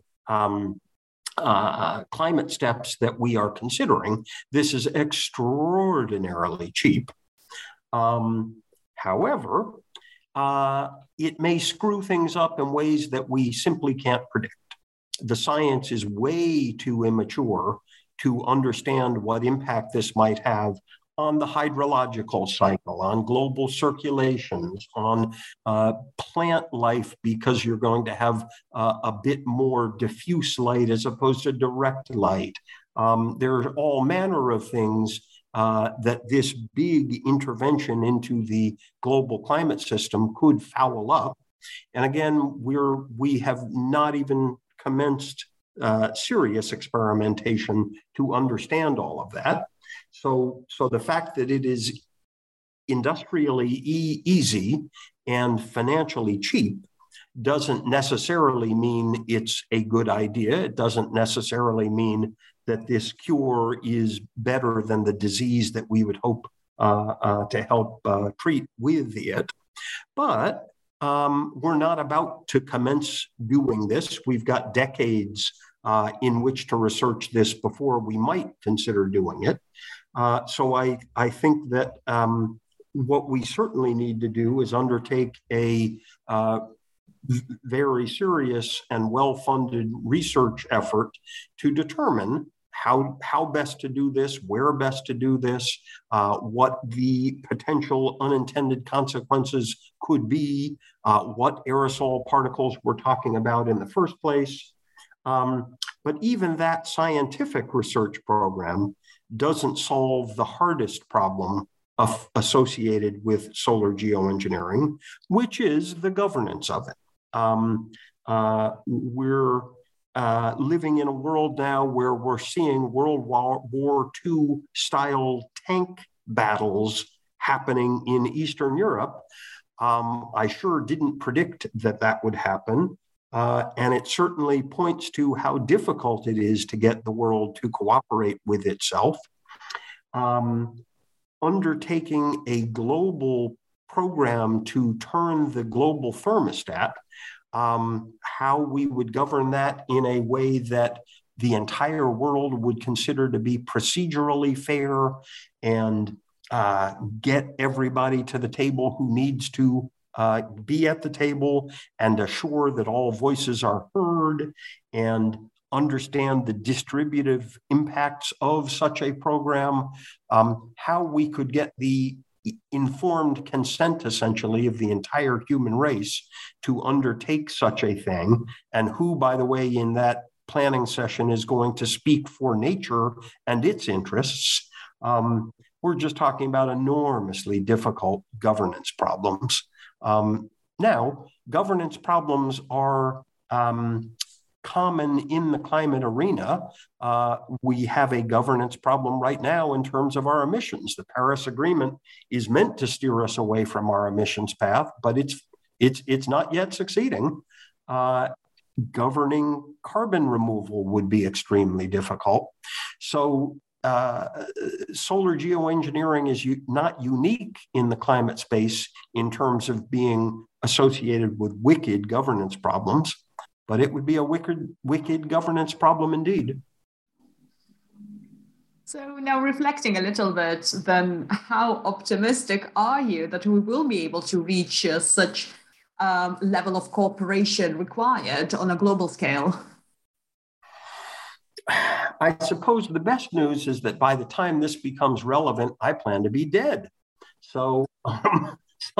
climate steps that we are considering. This is extraordinarily cheap. However, it may screw things up in ways that we simply can't predict. The science is way too immature to understand what impact this might have on the hydrological cycle, on global circulations, on plant life, because you're going to have a bit more diffuse light as opposed to direct light. There are all manner of things that this big intervention into the global climate system could foul up. And again, we have not even commenced serious experimentation to understand all of that. So the fact that it is industrially easy and financially cheap doesn't necessarily mean it's a good idea. It doesn't necessarily mean that this cure is better than the disease that we would hope to help treat with it. But we're not about to commence doing this. We've got decades in which to research this before we might consider doing it. So I think that what we certainly need to do is undertake a very serious and well-funded research effort to determine how best to do this, where best to do this, what the potential unintended consequences could be, what aerosol particles we're talking about in the first place. But even that scientific research program doesn't solve the hardest problem associated with solar geoengineering, which is the governance of it. We're living in a world now where we're seeing World War II style tank battles happening in Eastern Europe. I sure didn't predict that would happen. And it certainly points to how difficult it is to get the world to cooperate with itself. Undertaking a global program to turn the global thermostat, how we would govern that in a way that the entire world would consider to be procedurally fair and get everybody to the table who needs to be at the table, and assure that all voices are heard and understand the distributive impacts of such a program, how we could get the informed consent, essentially, of the entire human race to undertake such a thing, and who, by the way, in that planning session is going to speak for nature and its interests. We're just talking about enormously difficult governance problems. Now, governance problems are common in the climate arena. We have a governance problem right now in terms of our emissions. The Paris Agreement is meant to steer us away from our emissions path, but it's not yet succeeding. Governing carbon removal would be extremely difficult. So solar geoengineering is not unique in the climate space in terms of being associated with wicked governance problems, but it would be a wicked governance problem indeed. So now reflecting a little bit, then how optimistic are you that we will be able to reach such level of cooperation required on a global scale? I suppose the best news is that by the time this becomes relevant, I plan to be dead. So I'm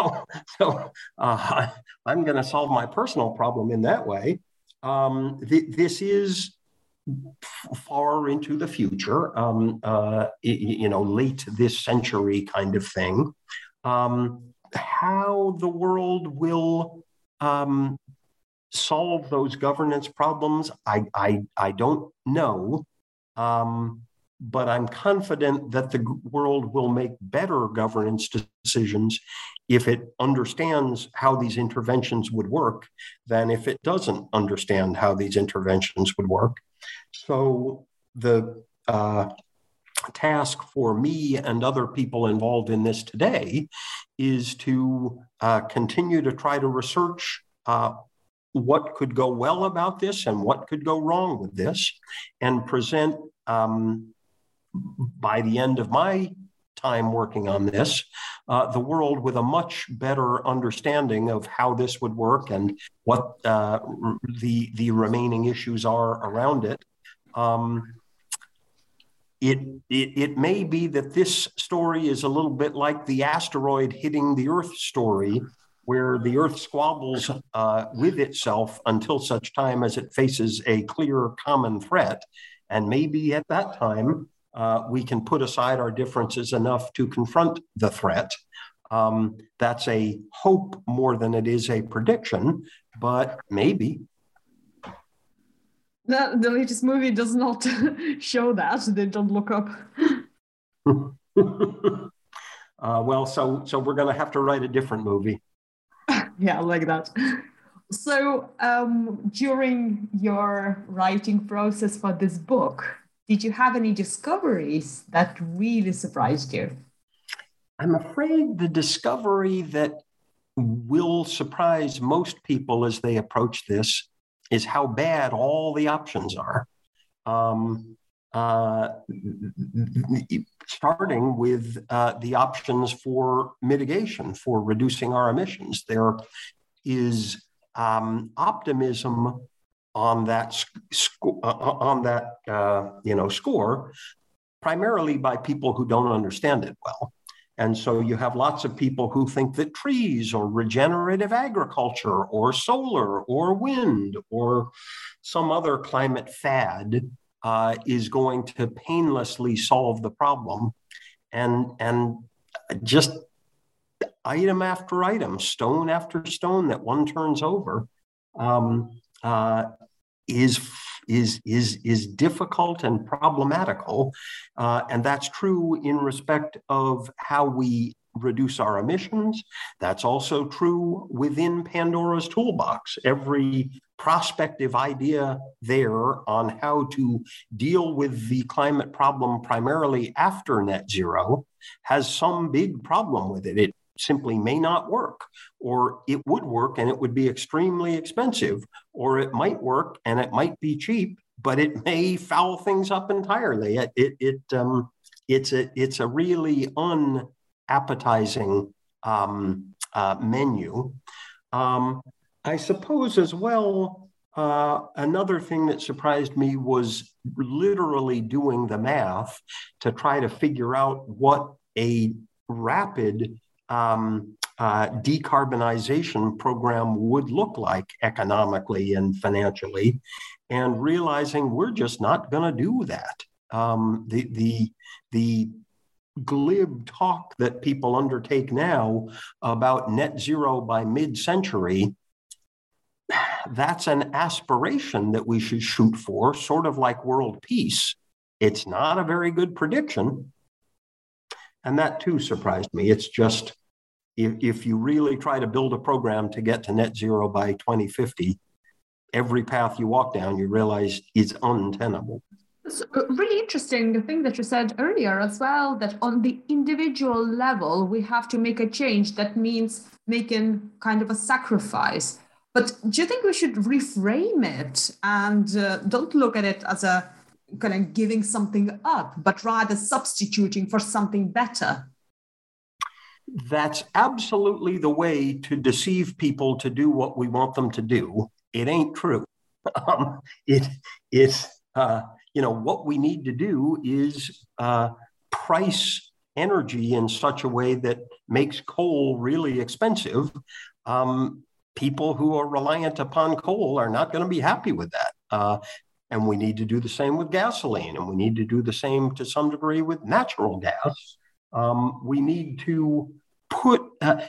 going to solve my personal problem in that way. This is far into the future, late this century kind of thing. How the world will solve those governance problems, I don't know. But I'm confident that the world will make better governance decisions if it understands how these interventions would work than if it doesn't understand how these interventions would work. So the task for me and other people involved in this today is to continue to try to research what could go well about this and what could go wrong with this, and present by the end of my time working on this, the world with a much better understanding of how this would work and what the remaining issues are around it. it may be that this story is a little bit like the asteroid hitting the Earth story, where the Earth squabbles with itself until such time as it faces a clear common threat. And maybe at that time, we can put aside our differences enough to confront the threat. That's a hope more than it is a prediction, but maybe. The latest movie does not show that. They don't look up. Well, so we're going to have to write a different movie. Yeah, like that. So during your writing process for this book, did you have any discoveries that really surprised you? I'm afraid the discovery that will surprise most people as they approach this is how bad all the options are. Starting with the options for mitigation, for reducing our emissions. There is optimism on that score, primarily by people who don't understand it well. And so you have lots of people who think that trees or regenerative agriculture or solar or wind or some other climate fad is going to painlessly solve the problem. And just item after item, stone after stone that one turns over is difficult and problematical. And that's true in respect of how we reduce our emissions. That's also true within Pandora's toolbox. Every prospective idea there on how to deal with the climate problem primarily after net zero has some big problem with it. It simply may not work, or it would work and it would be extremely expensive, or it might work and it might be cheap, but it may foul things up entirely. It's a really unappetizing menu. I suppose as well, another thing that surprised me was literally doing the math to try to figure out what a rapid decarbonization program would look like economically and financially, and realizing we're just not going to do that. The glib talk that people undertake now about net zero by mid-century, that's an aspiration that we should shoot for, sort of like world peace. It's not a very good prediction. And that too surprised me. It's just, if you really try to build a program to get to net zero by 2050, every path you walk down, you realize is untenable. It's really interesting, the thing that you said earlier as well, that on the individual level, we have to make a change. That means making kind of a sacrifice. But do you think we should reframe it and don't look at it as a kind of giving something up, but rather substituting for something better? That's absolutely the way to deceive people to do what we want them to do. It ain't true. What we need to do is price energy in such a way that makes coal really expensive. People who are reliant upon coal are not going to be happy with that. And we need to do the same with gasoline, and we need to do the same to some degree with natural gas. We need to put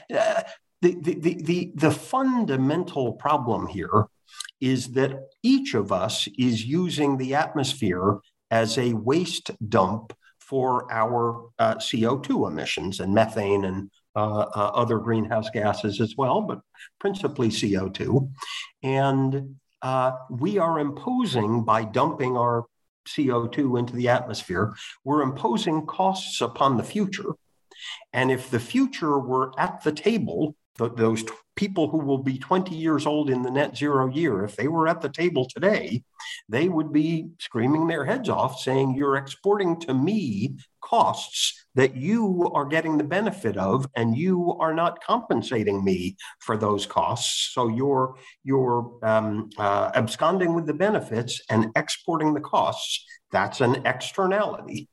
the fundamental problem here is that each of us is using the atmosphere as a waste dump for our CO2 emissions and methane and other greenhouse gases as well, but principally CO2. And we are imposing, by dumping our CO2 into the atmosphere, we're imposing costs upon the future. And if the future were at the table, those people who will be 20 years old in the net zero year, if they were at the table today, they would be screaming their heads off saying, you're exporting to me costs that you are getting the benefit of, and you are not compensating me for those costs. So you're absconding with the benefits and exporting the costs. That's an externality.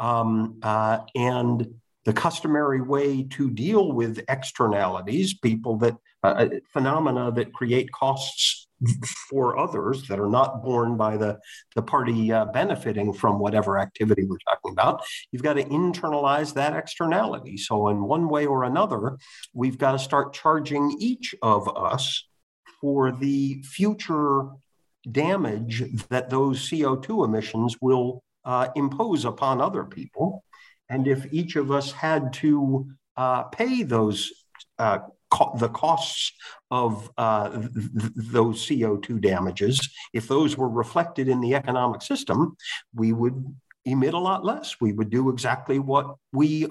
And the customary way to deal with externalities, phenomena that create costs for others that are not borne by the party benefiting from whatever activity we're talking about, you've got to internalize that externality. So in one way or another, we've got to start charging each of us for the future damage that those CO2 emissions will impose upon other people. And if each of us had to pay those the costs of those CO2 damages, if those were reflected in the economic system, we would emit a lot less. We would do exactly what we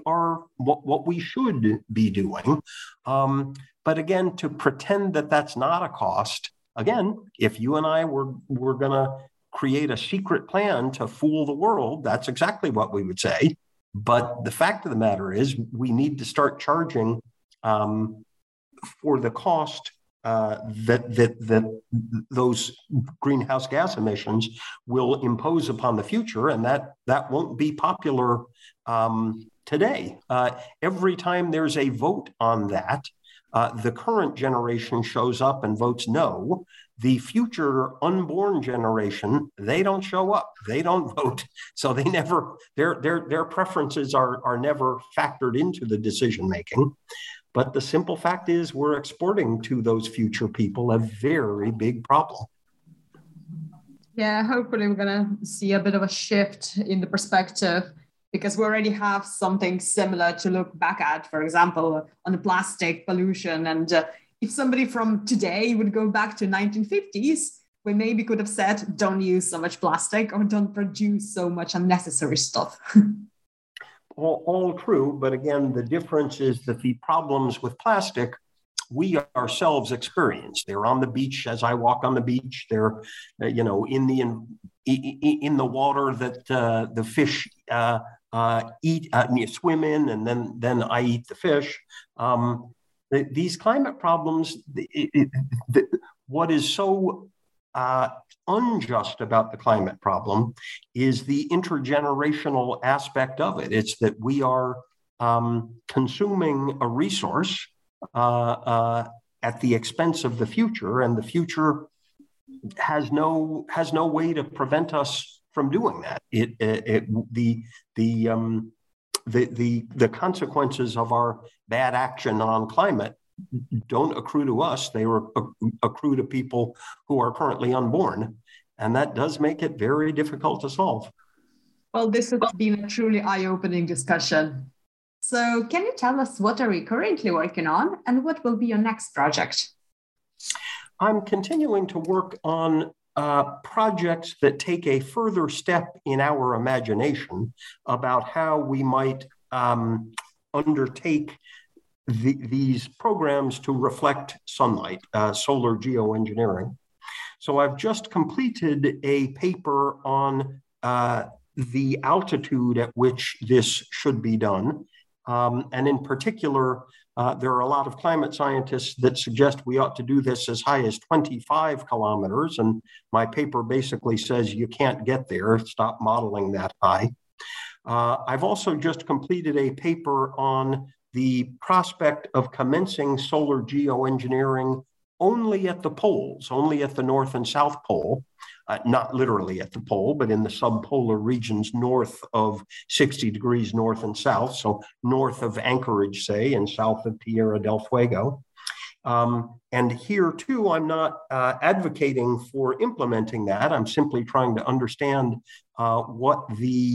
should be doing. But again, to pretend that that's not a cost, again, if you and I were going to create a secret plan to fool the world, that's exactly what we would say. But the fact of the matter is, we need to start charging for the cost that those greenhouse gas emissions will impose upon the future, and that won't be popular today. Every time there's a vote on that, the current generation shows up and votes no. The future unborn generation, they don't show up. They don't vote. So they never, their preferences are never factored into the decision making. But the simple fact is, we're exporting to those future people a very big problem. Yeah, hopefully we're going to see a bit of a shift in the perspective, because we already have something similar to look back at, for example, on the plastic pollution. And if somebody from today would go back to 1950s, we maybe could have said, don't use so much plastic or don't produce so much unnecessary stuff. All true, but again, the difference is that the problems with plastic, we ourselves experience. They're on the beach as I walk on the beach. They're, in the water that the fish swim in, and then I eat the fish. These climate problems, what is so unjust about the climate problem is the intergenerational aspect of it. It's that we are consuming a resource at the expense of the future, and the future has no way to prevent us from doing that. The consequences of our bad action on climate don't accrue to us. They accrue to people who are currently unborn. And that does make it very difficult to solve. Well, this has been a truly eye-opening discussion. So can you tell us, what are you currently working on and what will be your next project? I'm continuing to work on projects that take a further step in our imagination about how we might undertake these programs to reflect sunlight, solar geoengineering. So I've just completed a paper on the altitude at which this should be done. And in particular, there are a lot of climate scientists that suggest we ought to do this as high as 25 kilometers. And my paper basically says you can't get there, stop modeling that high. I've also just completed a paper on the prospect of commencing solar geoengineering only at the poles, only at the North and South Pole, not literally at the pole, but in the subpolar regions north of 60 degrees north and south, so north of Anchorage, say, and south of Tierra del Fuego. And here, too, I'm not advocating for implementing that. I'm simply trying to understand what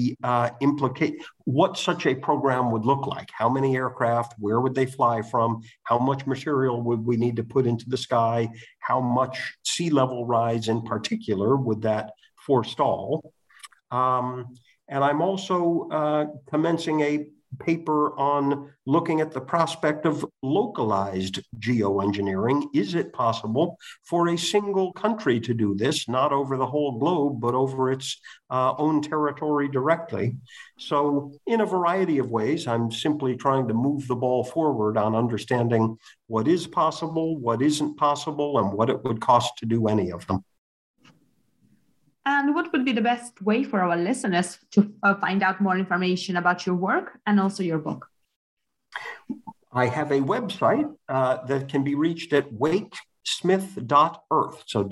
such a program would look like. How many aircraft? Where would they fly from? How much material would we need to put into the sky? How much sea level rise in particular would that forestall? And I'm also commencing a paper on looking at the prospect of localized geoengineering. Is it possible for a single country to do this, not over the whole globe, but over its own territory directly? So in a variety of ways, I'm simply trying to move the ball forward on understanding what is possible, what isn't possible, and what it would cost to do any of them. And what would be the best way for our listeners to find out more information about your work and also your book? I have a website that can be reached at wakesmith.earth. So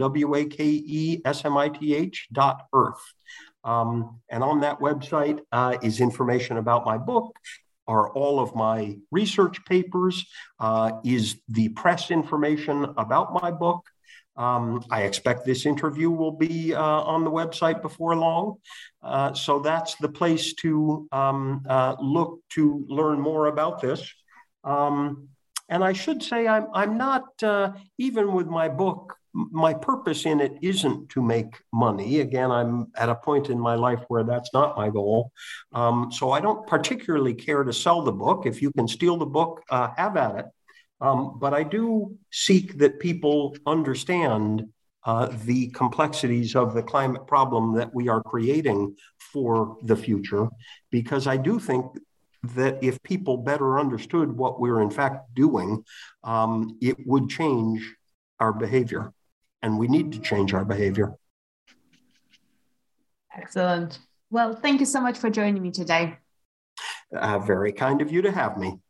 WAKESMITH.earth. And on that website is information about my book, are all of my research papers, is the press information about my book. I expect this interview will be on the website before long. So that's the place to look to learn more about this. And I should say, I'm not, even with my book, my purpose in it isn't to make money. Again, I'm at a point in my life where that's not my goal. So I don't particularly care to sell the book. If you can steal the book, have at it. But I do seek that people understand the complexities of the climate problem that we are creating for the future, because I do think that if people better understood what we're in fact doing, it would change our behavior. And we need to change our behavior. Excellent. Well, thank you so much for joining me today. Very kind of you to have me.